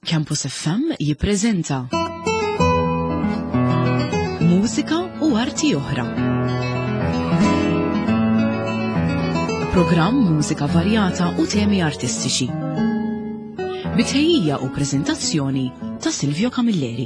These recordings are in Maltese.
Campus FM jippreżenta Mużika u arti oħra. Programm mużika varjata u temi artistiċi. Bitħejjija u preżentazzjoni ta' Silvio Camilleri.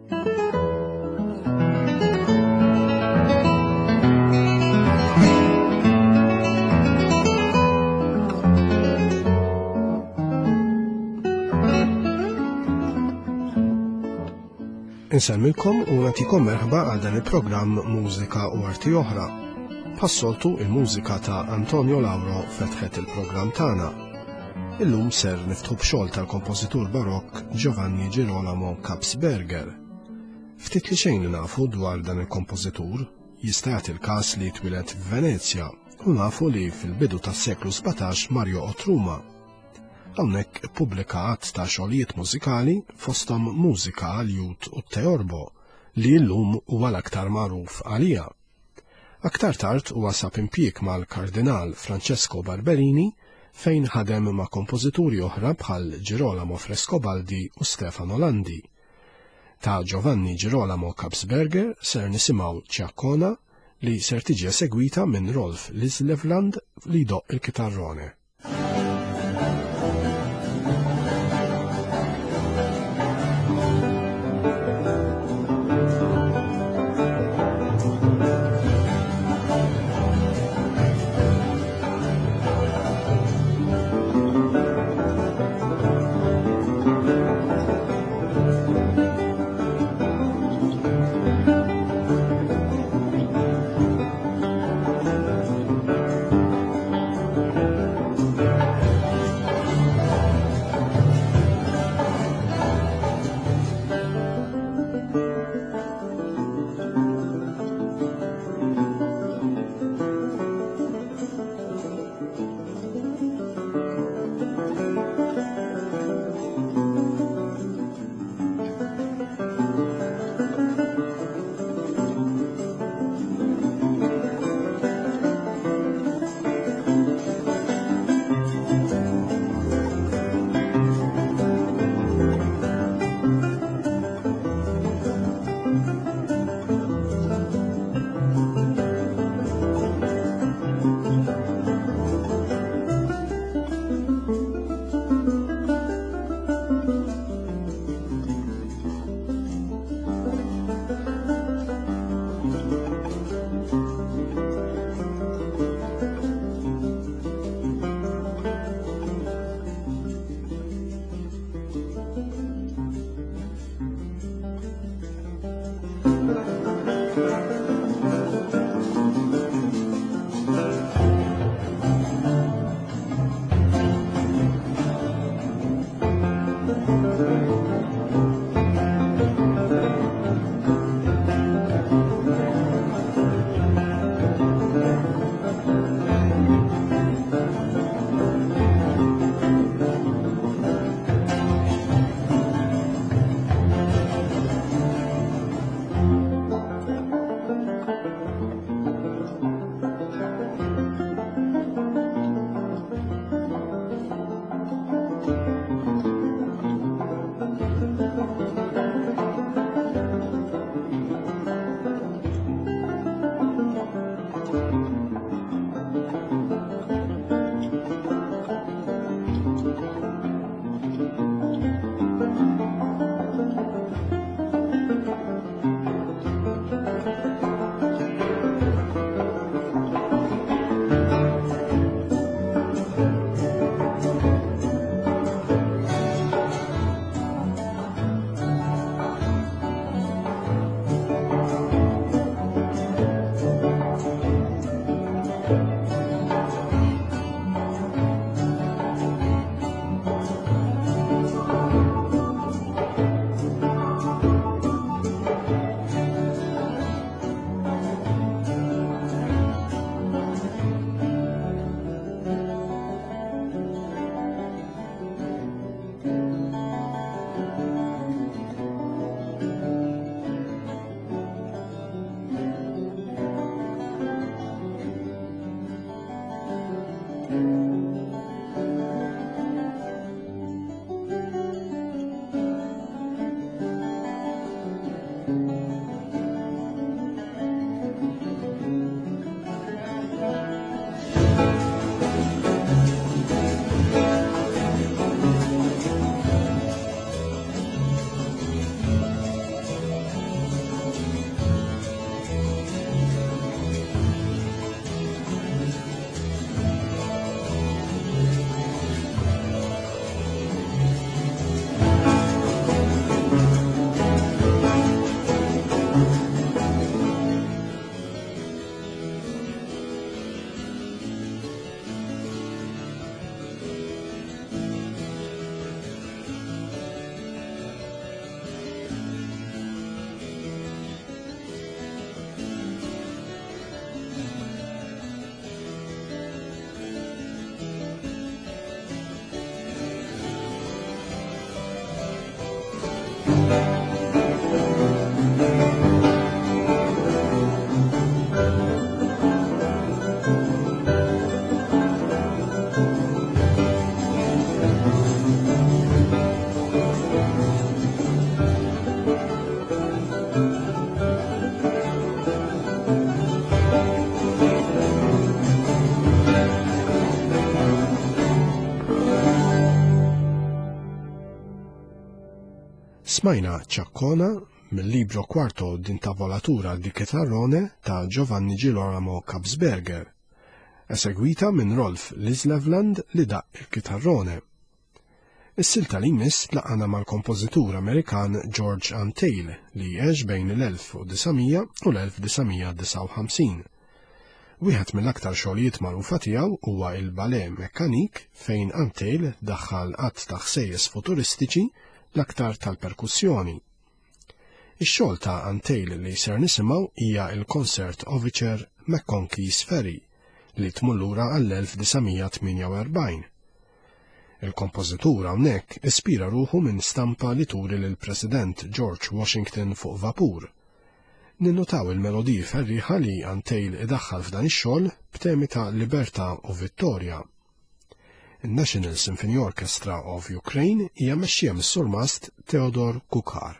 Insemmilkom u nagħtikom merħba għal dan il-programm Mużika u Arti Oħra. Passoltu il-mużika ta' Antonio Lauro fetħet il-programm tagħna. Illum ser niftħu b'xogħol tal-kompożitur barokk Giovanni Girolamo Kapsberger. Ftit li xejn nafu dwar dan il-kompożitur, jista' jagħti il-każ li twilet f'Venezja u nafu li fil-bidu tas-seklu 17 Mario Otruma. Hawnhekk ippubblikat ta' xogħlijiet mużikali fosthom mużika għal-Jud u t-Teorbo li llum huwa l-aktar magħruf għalija. Aktar tard huwa sab impjieg mal-Kardinal Francesco Barberini fejn ħadem ma' kompożituri oħra bħal Girolamo Frescobaldi u Stefano Landi. Ta' Giovanni Girolamo Kapsberger ser nisimgħu Ciaccona li ser tiġi segwita minn Rolf Lislevland li doq il-kitarrone. Smajna ċakkona mill-libro Quarto d'Intavolatura di Chitarrone ta' Giovanni Girolamo Kabsberger, esegwita minn Rolf Lislevland li daq il-kitarrone. Is-silta li jmiss tlaqana mal-kompożitur Amerikan George Antheil li jgħex bejn l-1900 u l-1959. Wieħed mill-aktar xogħlijiet magħrufa tiegħu huwa il-Ballet Mekkanik fejn Antheil daħħal qatt ta' ħsejjes futuristiċi l-aktar tal-perkussjoni. Ix-xogħol ta' Antheil li ser nisimgħu hija l-Concert Overture McConkey's Ferry li tmur lura għall-1948. Il-kompożitur hawnhekk ispira ruħu minn stampa li turi lill-President George Washington fuq vapur. Ninnotaw il-melodiji ferriħa li Antheil idaħħal f'dan ix-xogħol b'temi ta' libertà u vittorja. Il-National Symphony Orchestra of Ukraine hija mexxija mis-surmast Theodor Kukhar.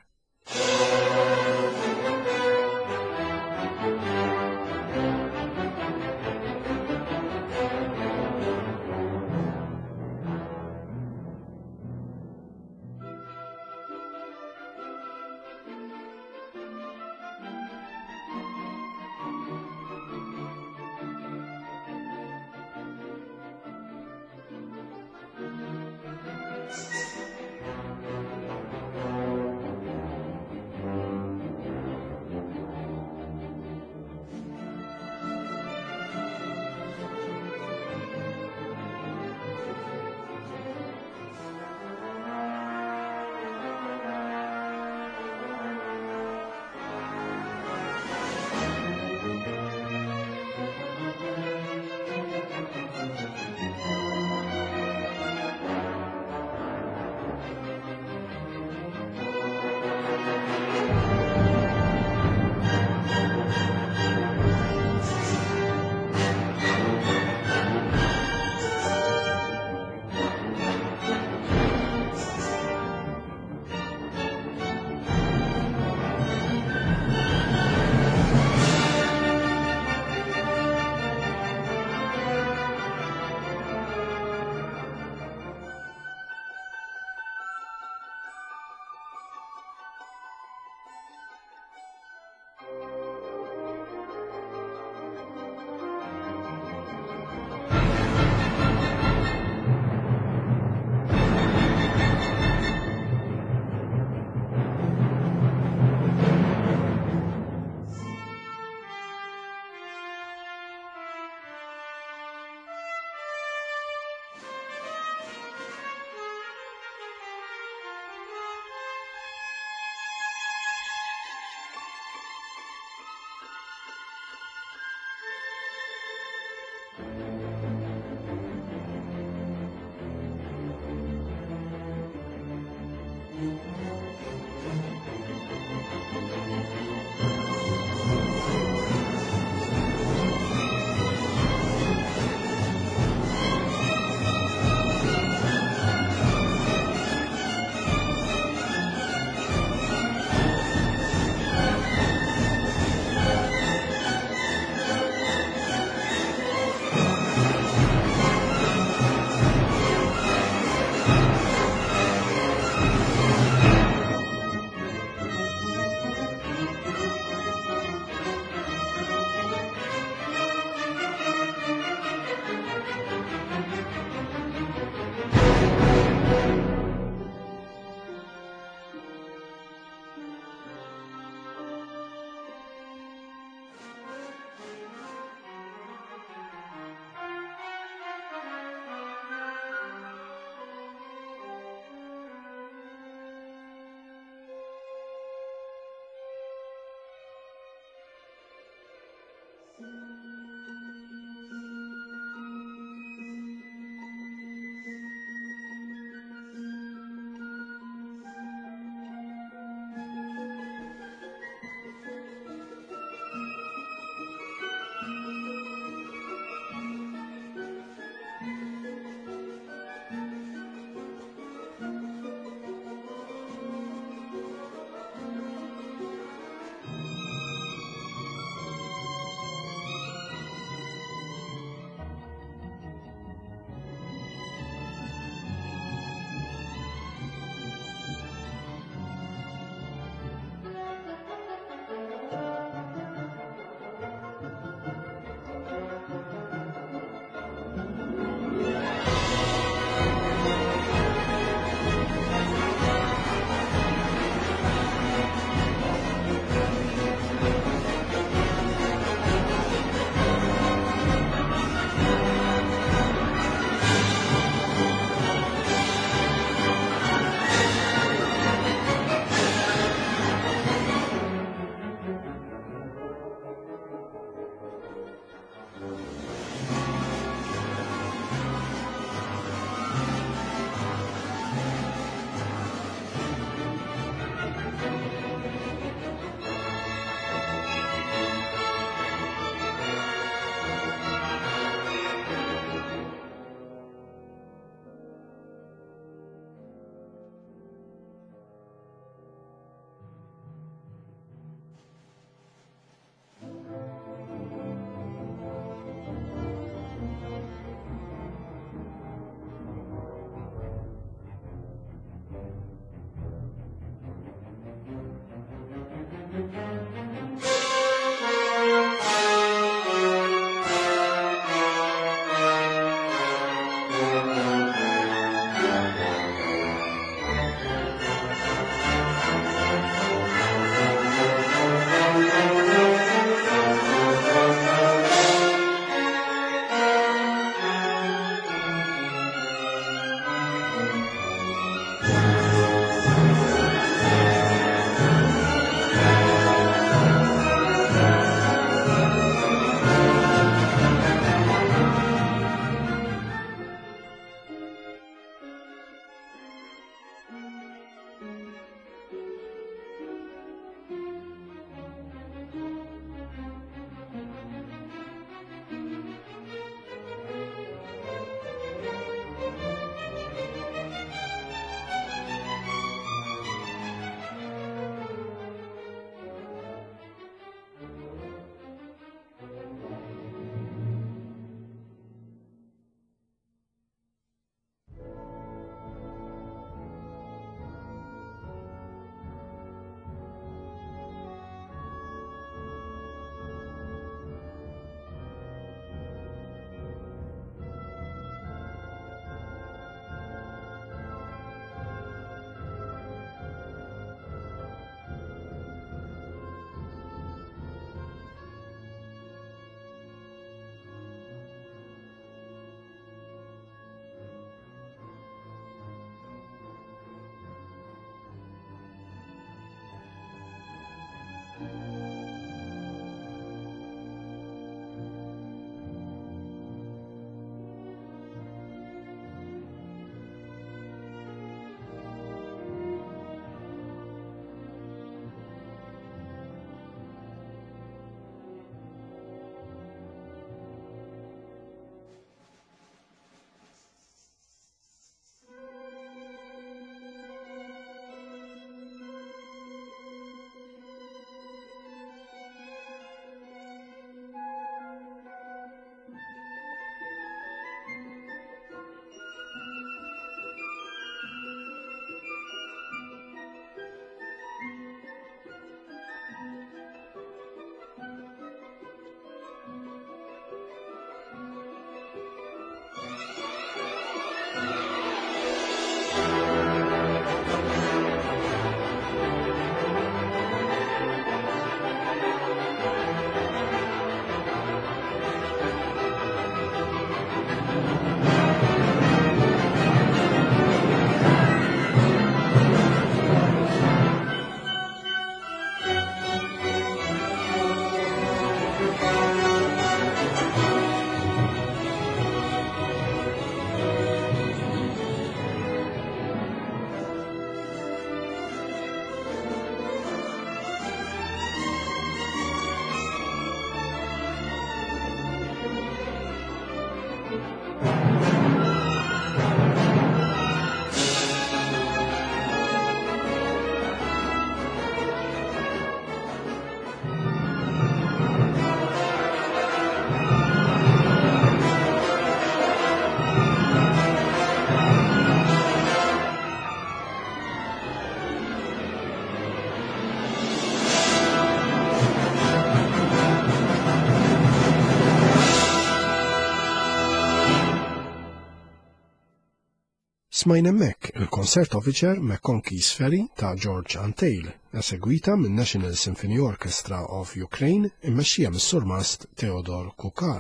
Smajna hemmhekk il-Konsert Officer McConkey's Ferry ta' George Antheil, esegwita minn National Symphony Orchestra of Ukraine immexxija mis-Sur Mast Theodor Kukar.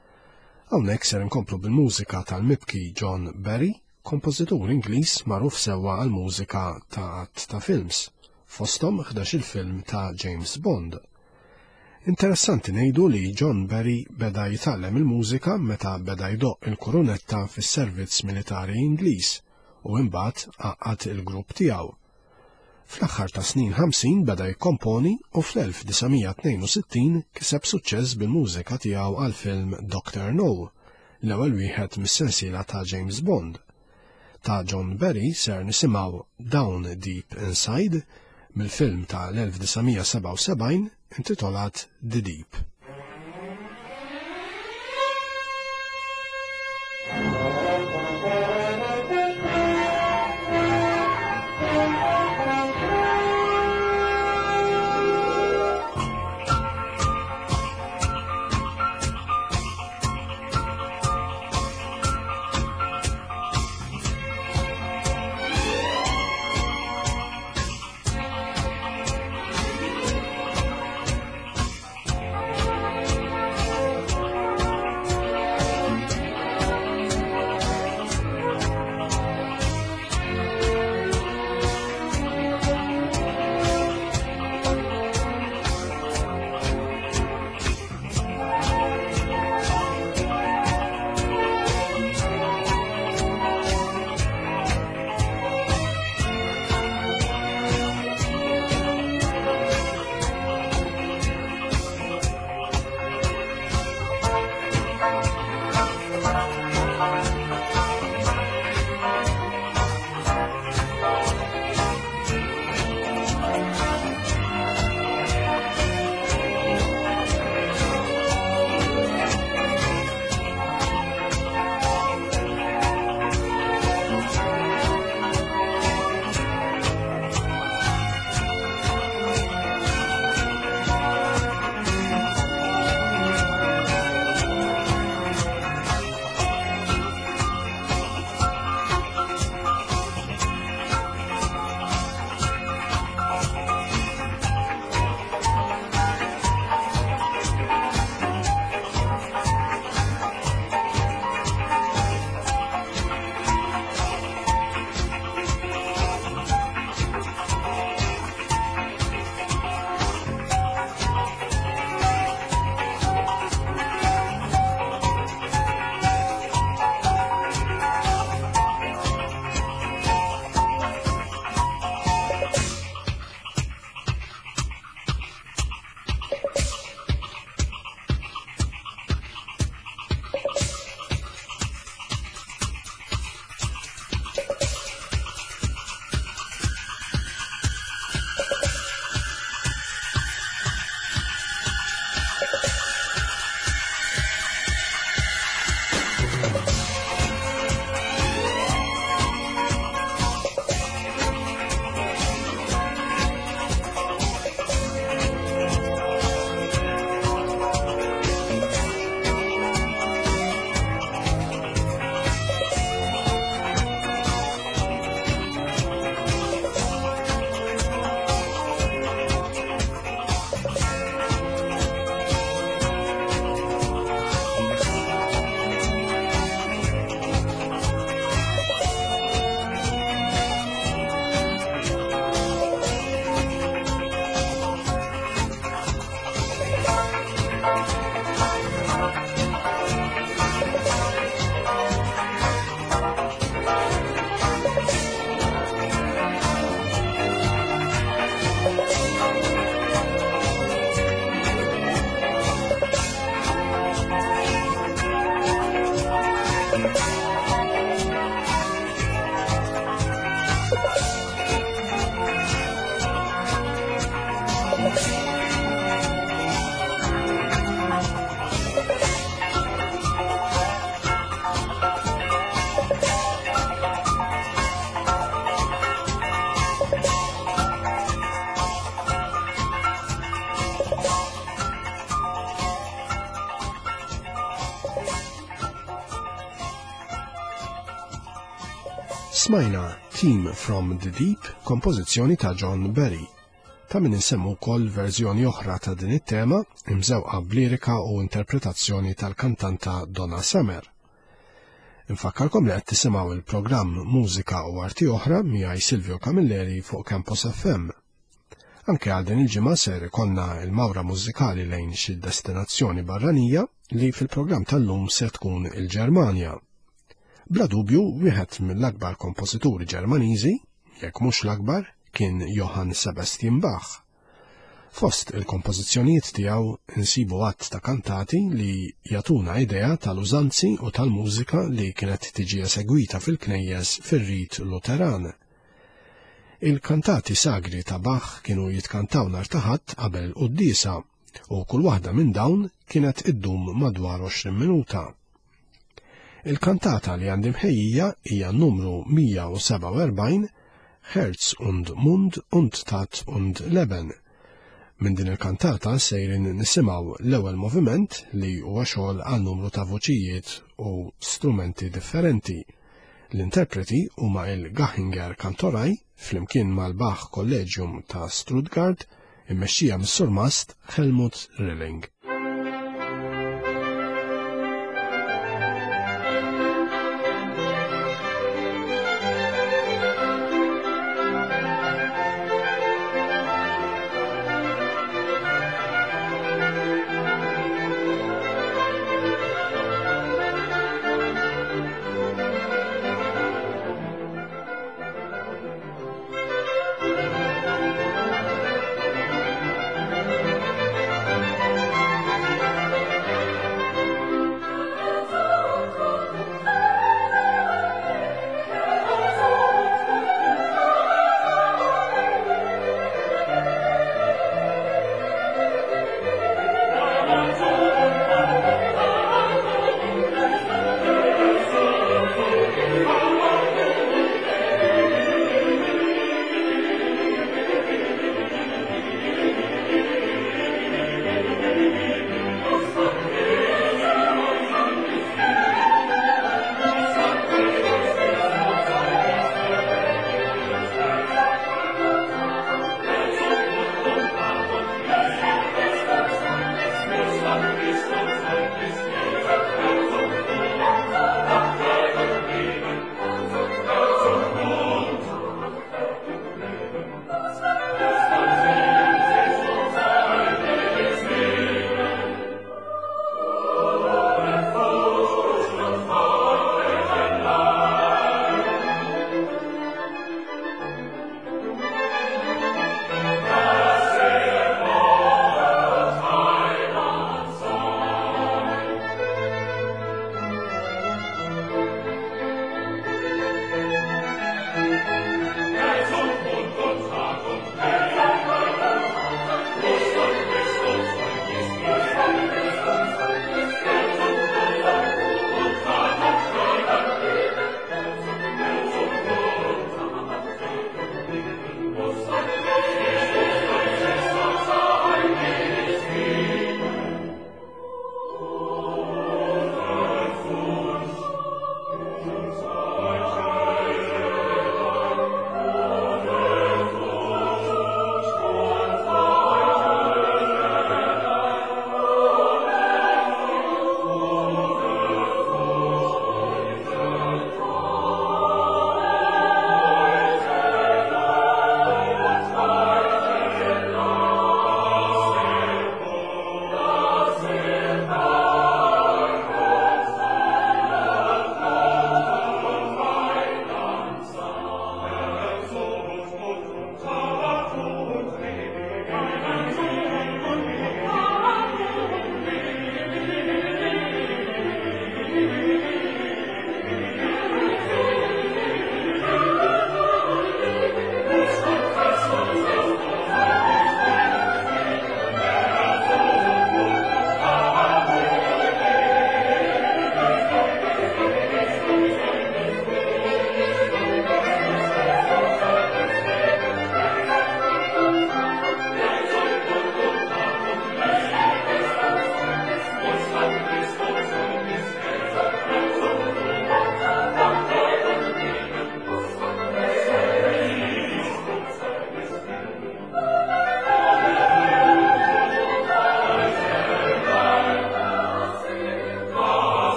Hawnhekk ser inkomplu bil-mużika tal-mibki John Barry, kompożitur Ingliż magħruf sewwa għall-mużika ta' films, fosthom 11 il-film ta' James Bond. Interessanti ngħidu li John Barry beda jitgħallem il-mużika meta beda jdoqq il-kurunetta fis-servizz militari Ingliż u imbagħad għaqqad il-grupp tiegħu. Fl-aħħar ta' snin 50 beda jikkomponi u fl-1962 kiseb suċċess bil-mużika tiegħu għal-film Dr. No, l-ewwel wieħed mis-sensiela ta' James Bond. Ta' John Barry ser nisimgħu Down Deep Inside mill-film ta' l-1977 intitolat The Deep. Smajna Team from the Deep, kompożizzjoni ta' John Berry. Ta' min insemmu wkoll verżjoni oħra ta' din it-tema imżewqa b'lirika u interpretazzjoni tal-kantanta Donna Summer. Infakkarkom li qed tisimgħu il-programm Mużika u Arti Oħra miegħi Silvio Camilleri fuq Campus FM. Anke għal din il-ġimgħa ser ikollna l-mawra mużikali lejn xi destinazzjoni barranija li fil-programm tal-lum se tkun il-Ġermanja. Bla dubju, wieħed mill-akbar kompożituri Ġermaniżi, jekk mhux l-akbar, kien Johann Sebastian Bach. Fost il-kompożizzjonijiet tiegħu insibu għadd ta' kantati li jagħtuna idea tal-użanzi u tal-mużika li kienet tiġi esegwita fil-knejjes fir-rit Luteran. Il-kantati sagri ta' Bach kienu jitkantaw nhar ta' Ħadd qabel qudiesa u kull waħda minn dawn kienet iddum madwar 20 minuta. Il-kantata li għandi mħejjija hija numru 147 Herz und Mund und Tat und Leben. Min din il-kantata sejrin nisimgħu l-ewwel moviment li huwa xogħol għal numru ta' voċijiet u strumenti differenti. L-interpreti huma il-Gachinger Kantoraj flimkien mal-Bach Collegium ta' Stuttgart immexxija mis-surmast Helmut Rilling.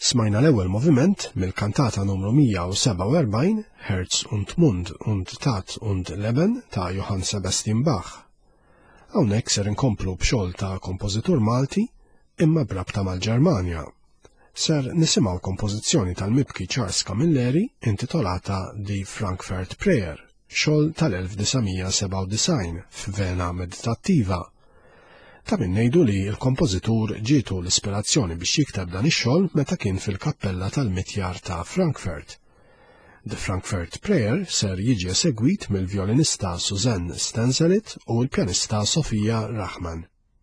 Smajna l-ewwel moviment mill-kantata numru 147 Herz und Mund und Tat und Leben ta' Johann Sebastian Bach. Hawnhekk ser inkomplu b'xogħol ta' kompożitur Malti imma brabta mal-Ġermanja. Ser nisimgħu kompożizzjoni tal-mibki Charles Camilleri intitolata The Frankfurt Prayer, xogħol tal-1997 f'vena meditattiva. Ta' min ngħidu li l-kompożitur ġietu l-ispirazzjoni biex jikteb dan ix-xogħol meta kien fil-kappella tal-Mitjar ta' Frankfurt. The Frankfurt Prayer ser jiġi esegwit mill-vjolinista Suzanne Stanzelit u l-pjanista Sofia Rahman.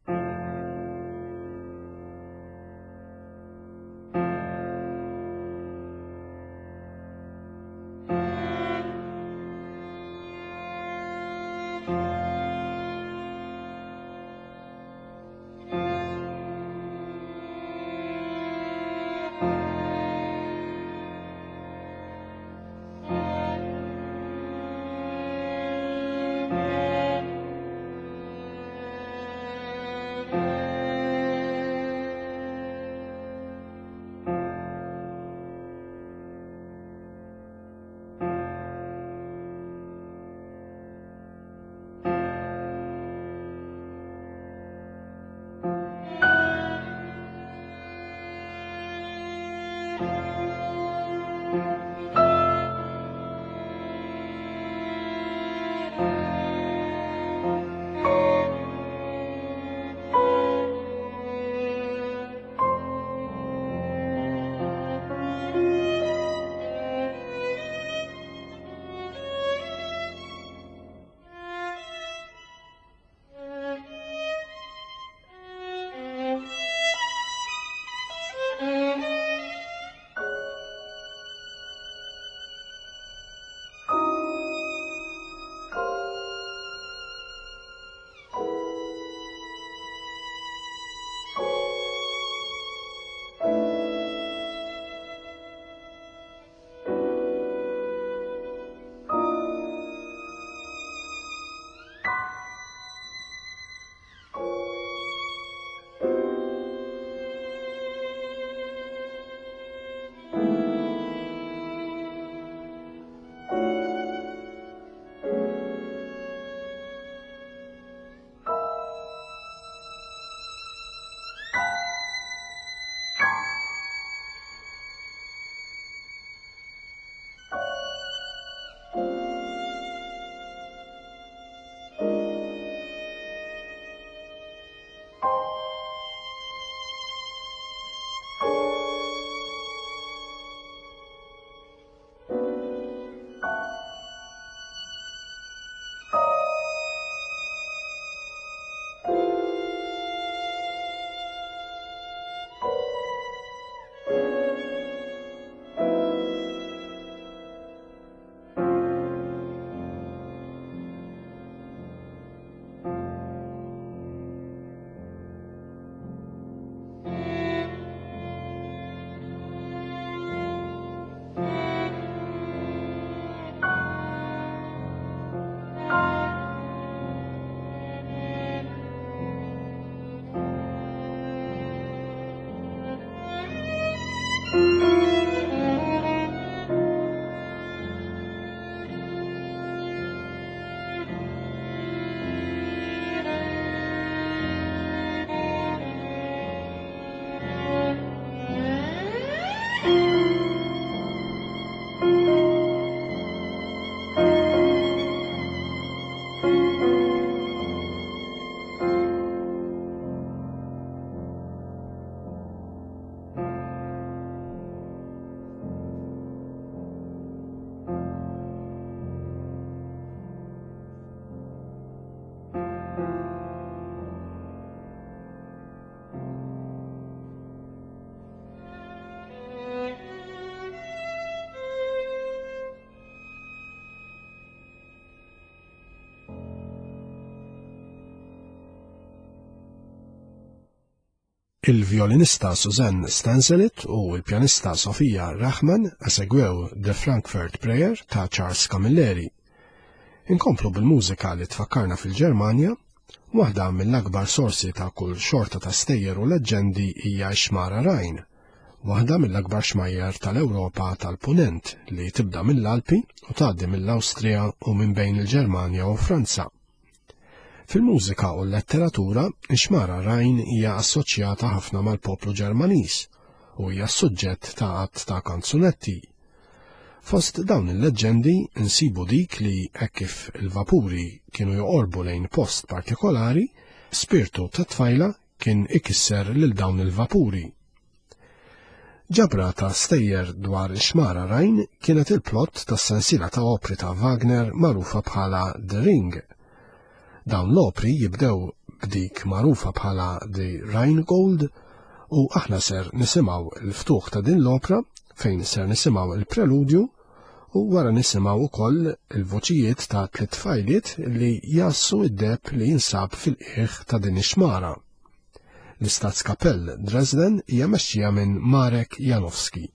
Il-vjolinista Suzanne Stanzelit u l-pjanista Sofia Rahman esegwew The Frankfurt Prayer ta' Charles Camilleri. Inkomplu bil-mużika li tfakkarna fil-Ġermanja, waħda mill-akbar sorsi ta' kull xorta ta' stejjer u leġendi hija Xmara Rajn, waħda mill-akbar xmajjar tal-Ewropa tal-Punent li tibda mill-Alpi u tgħaddi mill-Awstrija u minn bejn il-Ġermanja u Franza. Fil-mużika u l-letteratura, ix-xmara Rajn hija assoċjata ħafna mal-poplu Ġermaniż u hija suġġett ta' qatt ta' kanzunetti. Fost dawn il-leġendi insibu dik li hekk kif il-vapuri kienu joqorbu lejn post partikolari, spirtu ta' tfajla kien ikisser lil dawn il-vapuri. Ġabra ta' stejjer dwar ix-xmara Rajn kienet il-plott tas-sensiela ta' opri ta' Wagner magħrufa bħala The Ring. Dawn l-opri jibdew b'dik magħrufa bħala The Rheingold u aħna ser nisimgħu l-ftuħ ta' din l-opra fejn ser nisimgħu il-preludju u wara nisimgħu wkoll il-voċijiet ta' tliet tfajliet li jassu id-deb li jinsab fil-qiegħ ta' din ix-xmara. L-Staatskapell Dresden hija mexxija minn Marek Janowski.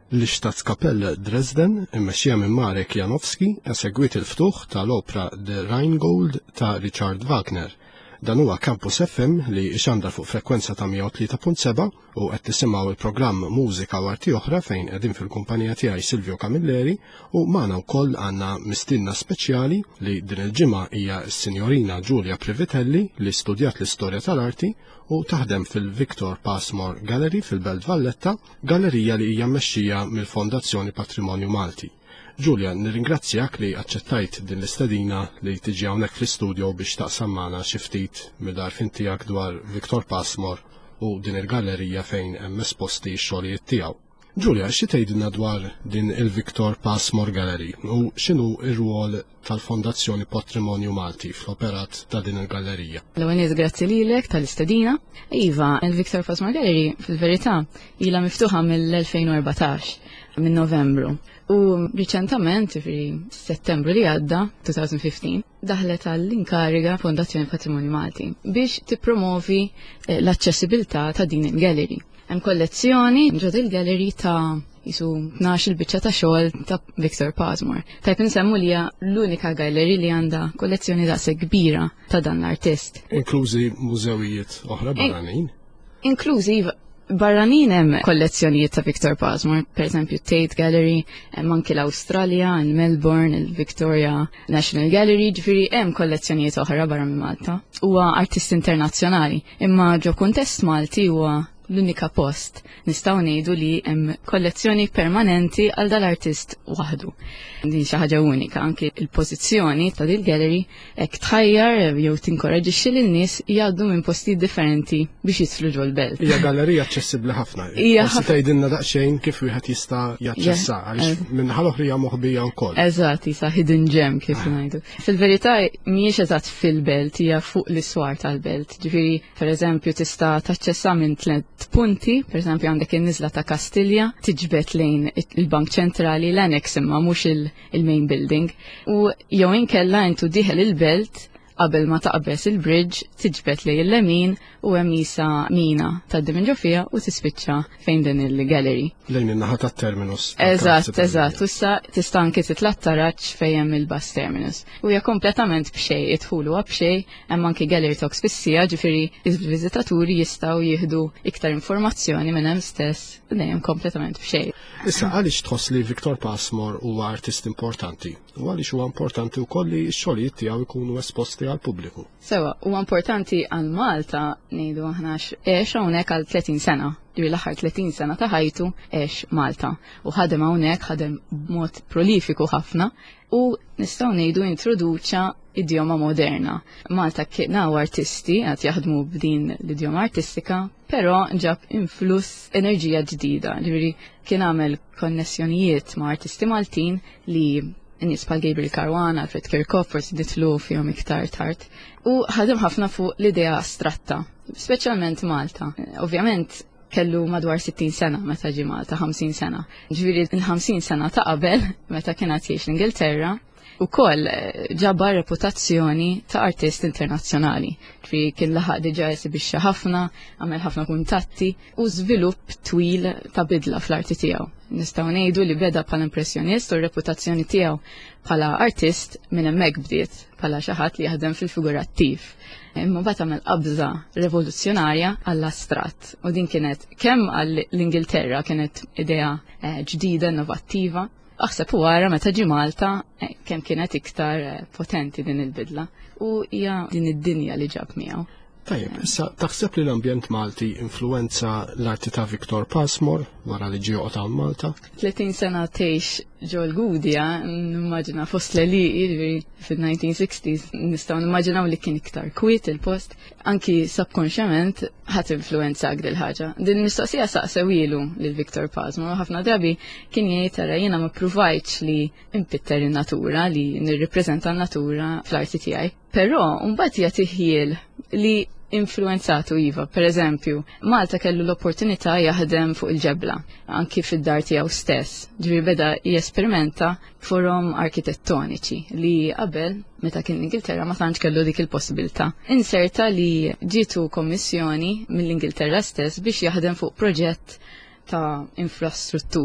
L-Staatskapelle Dresden, immexxija minn Marek Janowski, esegwit il-ftuħ tal-opra The Rheingold ta' Richard Wagner. Dan huwa Campus FM li ixandar fuq frekwenza ta' 103.7 u qed tisimgħu il-programm Mużika u Arti Oħra fejn qegħdin fil-kumpanija tiegħi Silvio Camilleri u magħna wkoll għandna mistinna speċjali li din il-ġimgħa hija s-Sinjorina Giulia Privitelli li studjat l-istorja tal-arti u taħdem fil-Victor Passmore Gallery fil-Belt Valletta, gallerija li hija mmexxija mill-Fondazzjoni Patrimonju Malti. Giulia, nirringrazzjak li aċċettajt din l-istedina li tiġi hawnhekk fl-istudio biex taqsam magħna xi ftit mid-għarfien tiegħek dwar Victor Passmore u din il-gallerija fejn hemm esposti x-xogħlijiet tiegħu. Giulia, xi tgħidilna dwar din il-Victor Passmore Gallery u x'inhu r-rwol tal-Fondazzjoni Patrimonju Malti fl-operat ta' din il-gallerija? L-għaniet grazzi lilek tal-istedina. Iva, il-Victor Passmore Gallery fil-verità ilha miftuħa mill-2014 minn Novembru. U riċentament, fi Settembru li għadda, 2015, daħlet għall-inkariga Fondazzjoni Patrimonju Malti biex tippromovi l-aċċessibilità ta' din il-gallery. Hemm kollezzjoni ġod il-gallery ta' jisu 12 biċċa ta' xogħol ta' Victor Passmore. Tajb insemmu li hija l-unika gallery li għandha kollezzjoni daqshekk kbira ta' dan l-artist. Inklużi mużewijiet oħra barranin? Inklużi barranin hemm kollezzjonijiet ta' Victor Passmore, per esempio Tate Gallery, hemm anke l-Awstralja, il-Melbourne, il-Victoria National Gallery, ġifieri hemm kollezzjonijiet oħra barra minn Malta. Huwa artist internazzjonali, imma ġo kuntest Malti huwa l-unika post nistgħu ngħidu li hemm kollezzjoni permanenti għal dal-artist waħdu. Din xi ħaġa unika, anke il-pożizzjoni ta' din gallery hekk tħajjar jew tinkoraġixxi lin-nies jgħaddu minn postijiet differenti biex jidħlu ġol belt. Hija gallerija aċċessibbli ħafna. Forsi tgħidilna daqsxejn kif wieħed jista' jaċċessa għaliex minħal oħrija moħbija wkoll. Eżatt, isa hidden gem kif ngħidu. Fil-verità mhijiex eżatt fil-belt, hija fuq l-iswar tal-belt. Ġifieri pereżempju tista' taċċessa minn tliet punti, pereżempju għandek in-niżla ta' Kastilja, tiġbed lejn il-Bank Ċentrali l-annex imma mhux il-main building u jew inkella intu diħel il-belt qabel ma taqbes il-bridge tiġbed lejn il-lemin u hemm isa mina tgħaddi minn ġofija u tispiċċa fejn din il-gallery. Lejn in-naħa tat-terminus. Eżatt. Issa tista' anke titla' taraġġ fejn hemm il-bus terminus. U hija kompletament b'xejn, idħulu b'xejn, hemm anke gallery talks fis-sija, ġifieri il-viżitaturi jistgħu jieħdu iktar informazzjoni minn hemm stess dejjem kompletament b'xejn. Issa għaliex tħoss li Victor Passmore huwa artist importanti? U għaliex huwa importanti wkoll li x-xogħlijiet tiegħu jkunu esposti għall-pubbliku? Sewa, huwa importanti għal Malta ngħidu aħna għex hawnhekk għal 30 sena. L-aħħar 30 sena ta' ħajtu għex Malta u ħadem hawnhekk ħadem b'mod prolifiku ħafna u nistgħu ngħidu introduċa idjoma moderna. Malta kienaw artisti għad jaħdmu b'din l-idjoma artistika, però ġab influss enerġija ġdida. Ġifieri kien għamel konnessjonijiet ma' artisti Maltin li n-nies bħal Gabriel Caruana, Alfred Kirchhoff forsi ditlu fihom iktar tard. U ħadem ħafna fuq l-idea astratta, speċjalment Malta. Ovvjament kellu madwar 60 sena meta ġi Malta, 50 sena. Ġifieri il-50 sena ta' qabel meta kien qed jgħix l-Ingilterra ukoll ġabba reputazzjoni ta' artist internazzjonali. Ġifieri kien laħaq diġà esibixxa ħafna, għamel ħafna kuntatti u żvilupp twil ta' bidla fl-arti tiegħu. Nistgħu ngħidu li beda bħala impressjonist u r-reputazzjoni tiegħu bħala artist minn hemmhekk bdiet bħala xi ħadd li jaħdem fil-figurattiv. Imma bata għamel qabża revoluzzjonarja għall-astratt u din kienet kemm għall-Ingilterra kienet idea ġdida, innovattiva. Aħseb u għara meta ġi Malta kemm kienet iktar potenti din il-bidla u hija din id-dinja li ġab miegħu. Tajjeb, issa taħseb li l-ambjent Malti influenza l-arti ta' Victor Passmore wara li ġie joqgħod Malta? 30 sena tgħix ġo l-Gudja, nimmaġina fost l-Eli fil-1960s, nistgħu nimmaġinaw li kien iktar kwiet il-post, anki subkonxjament ħadd influenza għal ħaġa. Din mistoqsija saqsew ilu lil Victor Passmore, ħafna drabi kien jgħid tara jiena ma pruvajtx li impitter in-natura, li nirrippreżenta n-natura fl-arti tiegħi. Però mbagħad jagħti ħiel li influenzatu iva. Per eżempju, Malta kellu l-opportunità jaħdem fuq il-ġebla, anki fid-dar tiegħu stess. Ġifieri beda jesperimenta forom arkitettoniċi li qabel meta kien Ingilterra ma tantx kellu dik il-possibilità. Inserta li ġitu kommissjoni mill-Ingilterra stess biex jaħdem fuq proġett ta' infrastruttura.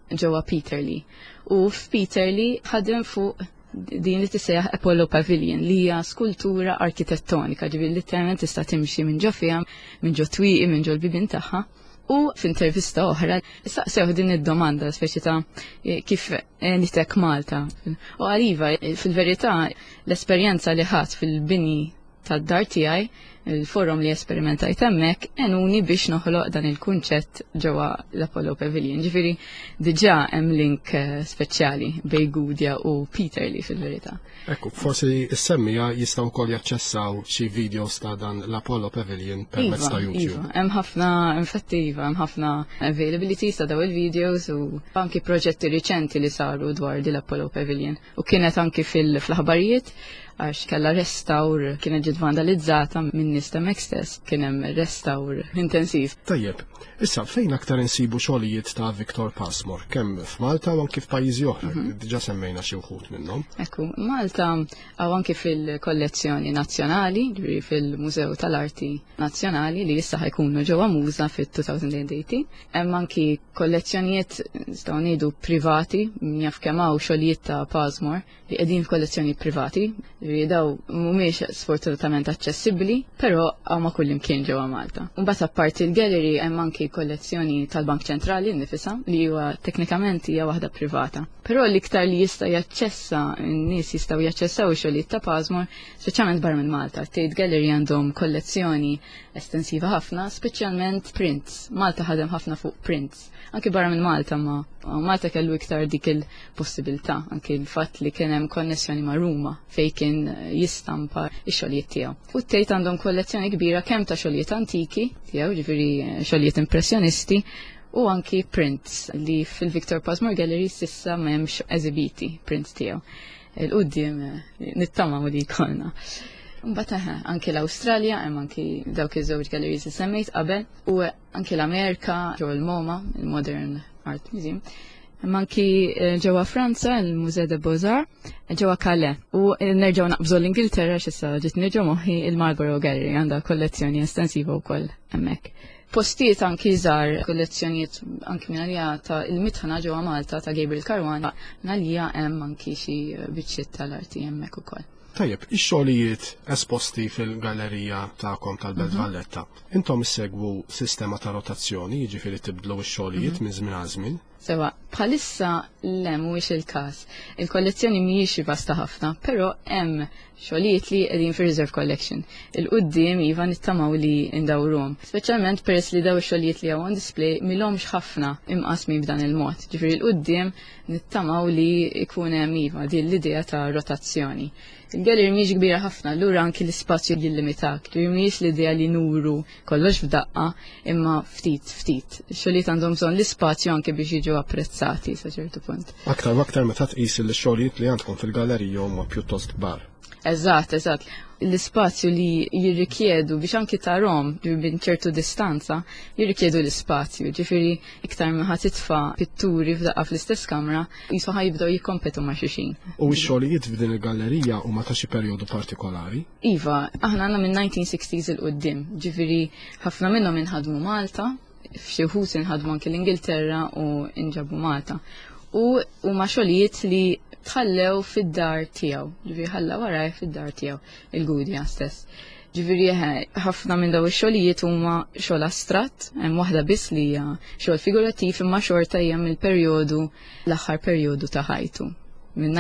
ġewwa Peterlee. U f'Peterlee ħadem fuq din li tissejjaħ Apollo Pavilion li hija skultura arkitettonika, ġifieri literalment tista' timxi minn ġo fiha, minn ġo twieqi, minn ġo l-bibien tagħha. U f'intervista oħra saqsew din id-domanda speċi ta' kif nitek Malta. U għaliva, fil-verità l-esperjenza li ħadd fil-bini tad-dar tiegħi, il-forum li esperimentajt hemmhekk enuni biex noħloq dan il-kunċett ġewwa l-Apollo Pavilion. Ġifieri diġà hemm link speċjali bejn Gudja u Peterlee fil-verità. Ekku, forsi s-semmija jistgħu wkoll jaċċessaw xi videos ta' dan l-Apollo Pavilion permezz ta' YouTube. Iva, hemm ħafna infettiva, hemm ħafna availability ta' daw il-videos u anki proġetti riċenti li saru dwar l-Apollo Pavilion. U kienet anki fil-aħbarijiet għax kella restawr kienet ġiet vandalizzata minn nies hemmhekk stess, kien hemm restawr intensiv. Tajjeb, issa fejn aktar insibu xogħlijiet ta' Victor Passmore, kemm f'Malta u anke f'pajjiżi oħra, diġà semmejna xi wħud minnhom. Ekku, Malta għaw anke fil-kollezzjoni nazzjonali, ġifieri fil-Mużew tal-Arti Nazzjonali li issa ħajkunu ġewwa Muża fit-2018. Hemm anki kollezzjonijiet nistgħu ngħidu privati, jaf kemm hawn xogħlijiet ta' Passmore li qegħdin f'kollezzjoni privati. Daw mhumiex sfortunatament aċċessibbli, però ma kullimkien ġewwa Malta. Mbagħad apparti il-gallery hemm anki kollezzjoni tal-Bank Ċentrali nnifisha li huwa teknikament hija waħda privata. Però l-iktar li jista' jaċċessa n-nies jistgħu jaċċessaw ix-xogħlijiet ta' Passmore, speċjalment barra minn Malta. Tate Gallery għandhom kollezzjoni estensiva ħafna, speċjalment prints. Malta ħadem ħafna fuq prints. Anki barra minn Malta ma Malta kellu iktar dik il-possibilità, anki l-fatt li kien hemm konnessjoni ma' Ruma fejn kien jistampa x-xogħlijiet tiegħu. U Tate għandhom kollezzjoni kbira kemm ta' xogħlijiet antiki tiegħu, ġifieri xogħlijiet impressjonisti, u anki prints li fil-Victor Passmore Gallery sissa m'hemmx eżibiti prints tiegħu. Il-qudiem nittama' li jkollna. Mbagħad anke l-Awstralja hemm anki dawk iż-żewġ galleries li semmejt qabel u anke l-Amerika ġewwa l-MoMA, il-Modern Art Museum. Hemm anki ġewwa Franza il-Musée de Beaux-Arts, ġewwa Calais. U nerġgħu naqbżu l-Ingilterra x'issa ġiet nerġgħu moħħi il-Marlborough Gallery għandha kollezzjoni estensiva wkoll hemmhekk. Postijiet anki żgħar kollezzjonijiet anki minn għalija ta' il-mitħana ġewwa Malta ta' Gabriel Caruana, minn għalija hemm anki xi biċċiet tal-arti hemmhekk ukoll. Tajjeb, ix-xogħlijiet esposti fil-gallerija tagħkom tal-Belt Valletta, intom issegwu sistema ta' rotazzjoni, jiġifieri tibdlu x-xogħlijiet minn żmien għal żmien? Sewa, bħalissa le mhuwiex il-każ. Il-kollezzjoni mhijiex vasta ħafna, però hemm xogħlijiet li qegħdin fir-Reserve Collection. Il-qudiem iva nittamaw li ndawruhom. Speċjalment peress li daw ix-xogħlijiet li hawn on display milhomx ħafna imqasmi b'dan il-mod. Ġifieri l-qudiem nittamaw li jkun hemm iva din l-idea ta' rotazzjoni. Il-gallery mhijiex kbira ħafna, allura anki l-ispazju jillimitak. Mhijiex l-idea li nuru kollox f'daqqa, imma ftit. Xogħlijiet għandhom bżonn l-ispazju anke biex jiġu apprezzati sa ċertu punt. Aktar meta tqis il-xogħlijiet li għandkom fil-gallerija huma pjuttost kbar. Eżatt. L-ispazju li jirrikjedu biex anki tarhom minn ċertu distanza jirrikjedu l-ispazju. Ġifieri iktar ma ħadd titfa' pitturi f'daqqa fl-istess kamra jisu ħajbdew jikkompetu ma' xulxin. U x-xogħlijiet f'din il-gallerija huma ta' xi perjodu partikolari? Iva, aħna għandna minn 1960s il-qudiem, ġifieri ħafna minnhom inħadmu Malta, f'xi wħud inħadmu anke l-Ingilterra u inġabu Malta. U huma xogħlijiet li tħallew fid-dar tiegħu, ġifieri ħalla waraj fid-dar tiegħu il-Gudja stess. Ġifieri ħafna minn daw ix-xogħlijiet huma xogħol astratt, hemm waħda biss li hija xogħol figurattiv imma xorta hija mill-perjodu l-aħħar perjodu ta' ħajtu. Minn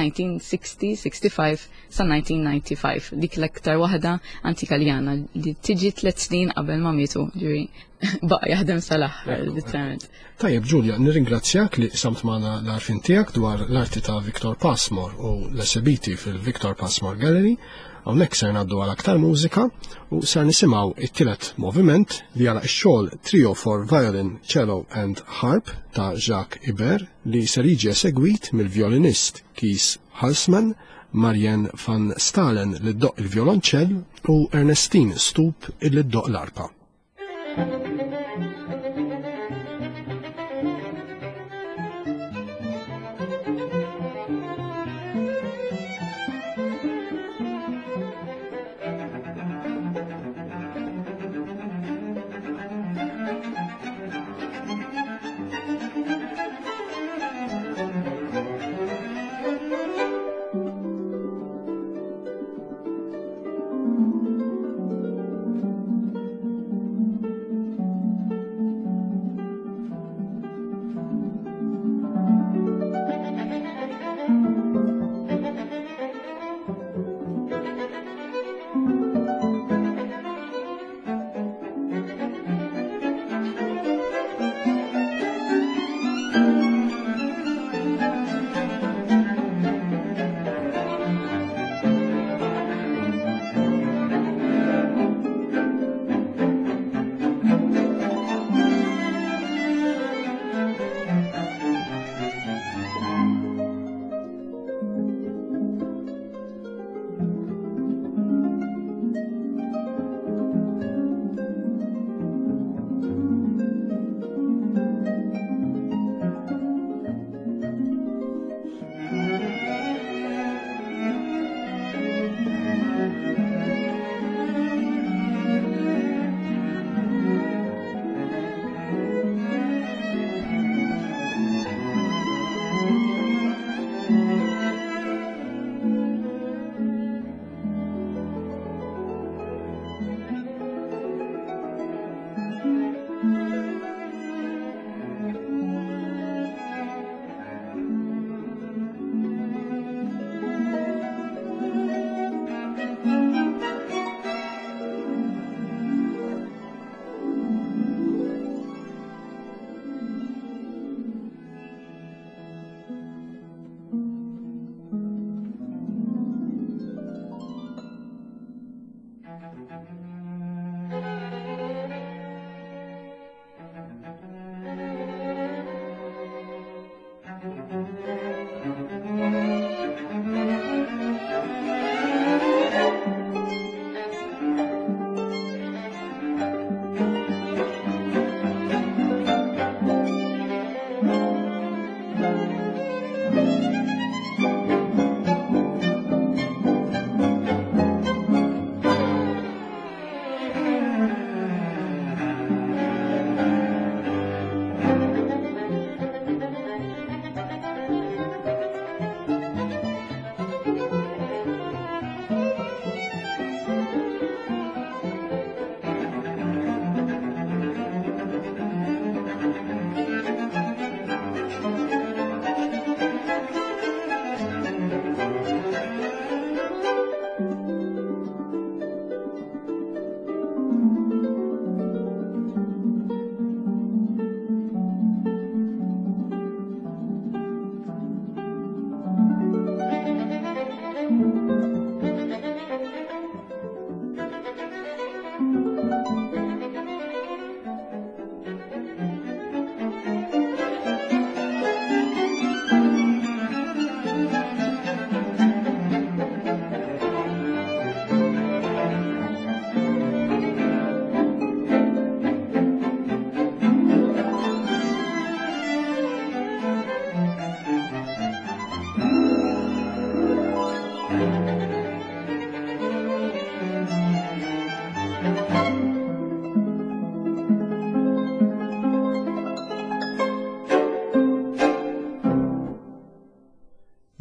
1960-65 sa 1995, dik l-aktar waħda antika li għandna li tiġi 3 snin qabel ma mietu, ġifieri baqa' jaħdem sal-aħħar literalment. Tajjeb, Ġulja, nirringrazzjak li samt magħna l-għarfien tiegħek dwar l-arti ta' Victor Passmore u l-esibiti fil-Victor Passmore Gallery. Hawnhekk ser ngħaddu għal aktar mużika u ser nisimgħu it-tielet moviment li għala x-xogħol Trio for Violin, Cello and Harp ta' Jacques Ibert li ser jiġi esegwit mill-violinist Kees Halsman, Marianne van Stalen li ddoq il-violonċell u Ernestine Stoop li ddoq l-arpa.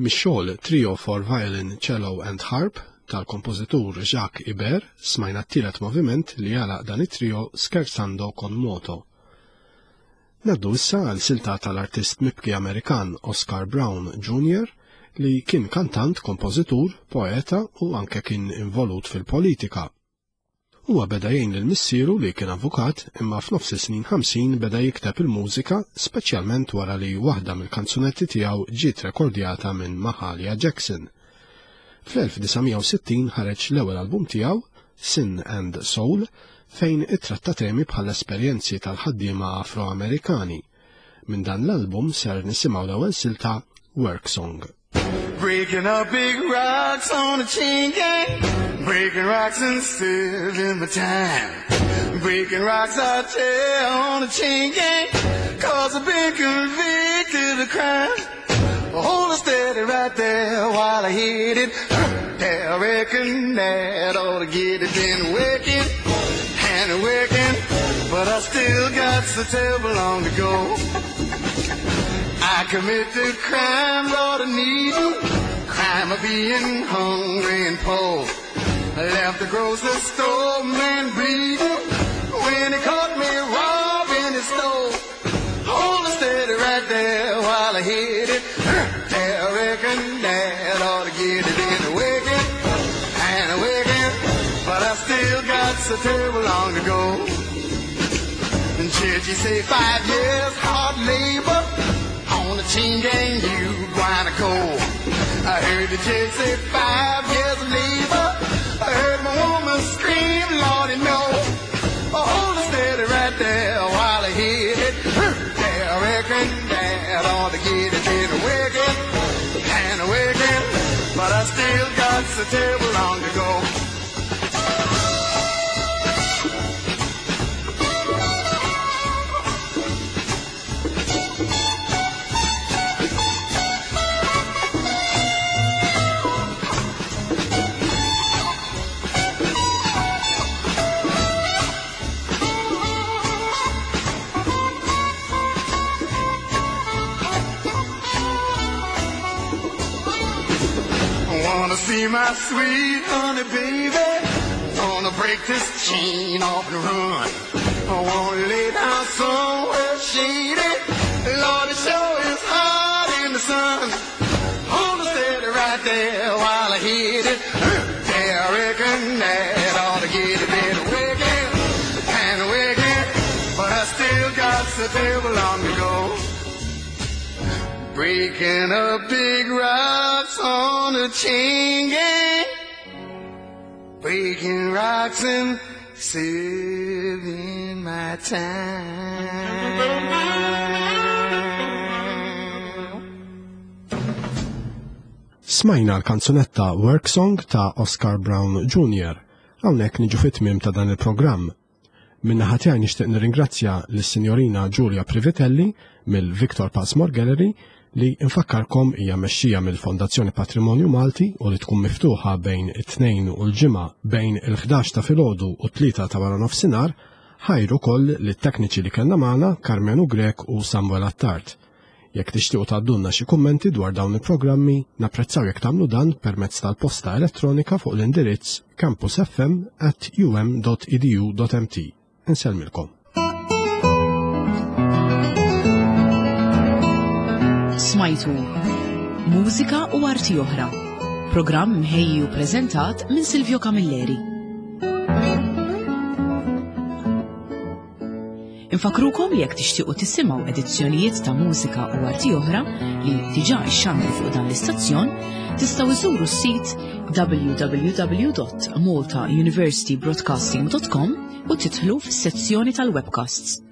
Mix-xogħol Trio for Violin, Cello and Harp tal-kompożitur Jacques Ibert smajna t-tielet moviment li jagħlaq dan it-trio Scherzando con moto. Naddu issa għal silta tal-artist mibki Amerikan Oscar Brown Jr. li kien kantant, kompożitur, poeta u anke kien involut fil-politika. Huwa beda jgħin lil missieru li kien avukat imma f'nofs is-snin 50 beda jikteb il-mużika, speċjalment wara li waħda mill-kanzunetti tiegħu ġiet rekordjata minn Mahalia Jackson. Fl-1960 ħareġ l-ewwel album tiegħu, Sin and Soul, fejn ittratta temi bħal esperjenzi tal-ħaddiema Afro-Amerikani. Minn dan l-album ser nisimgħu l-ewwel silta Work Song. Breaking up big rocks on a chain gang, breaking rocks and stealing my time. Breaking rocks I tell on a chain gang, cause I've been convicted of crime. Hold it steady right there while I hit it. I reckon that ought to get it. Been working and working, but I still got so terrible long to go. I committed crime, Lord, I need you. Crime of being hungry and poor. I left the grocery store, man, bleeding. When he caught me robbing his store. Hold it steady right there while I hit it. I reckon that ought to get it. In working and working, but I still got so terrible long to go. And Judge, you say 5 years hard labor. On the chain gang, you gonna go. I heard the judge say 5 years of labor. I heard my woman scream, Lordy, no. Oh, hold it steady right there while I hit it. I reckon that ought to get it. In working and working, but I still got so terrible long to go. Wanna see my sweet honey baby, wanna break this chain off and run. I wanna lay down somewhere shady, Lord, it sure is hot in the sun. Hold it steady right there while I hit it. Yeah, I reckon that ought to get it. Been working and working, but I still got so terrible long to go. Breaking up big rocks on a chain gang, breaking rocks and saving my time. Smajna l-kanzunetta Work Song ta' Oscar Brown Jr. Hawnhekk niġu fit-tmiem ta' dan il-programm. Minna ħatijaj nixtieq nirringrazzja lis-Sinjorina Giulia Privitelli mill-Victor Passmore Gallery li infakkarkom hija mexxija mill-Fondazzjoni Patrimonju Malti u li tkun miftuħa bejn it-tnejn u l-ġimgħa bejn il-11 ta' filgħodu u 3 ta' wara nofsinhar, ħajru koll lit-tekniċi li kellna magħna Carmenu Grek u Samuel Attart. Jekk tixtiequ tgħaddulna xi kummenti dwar dawn il-programmi, napprezzaw jekk tagħmlu dan permezz tal-posta elettronika fuq l-indirizz campusfm@um.edu.mt. Insellmilkom. Smajtu Mużika u arti oħra. Programm mħejji u preżentat minn Silvio Camilleri. Infakrukom li jekk tixtiequ tisimgħu edizzjonijiet ta' mużika u arti oħra li diġà ixxandru fuq dan l-istazzjon, tistgħu iżuru s-sit www.maltauniversitybroadcasting.com u tidħlu fis-sezzjoni tal-webcasts.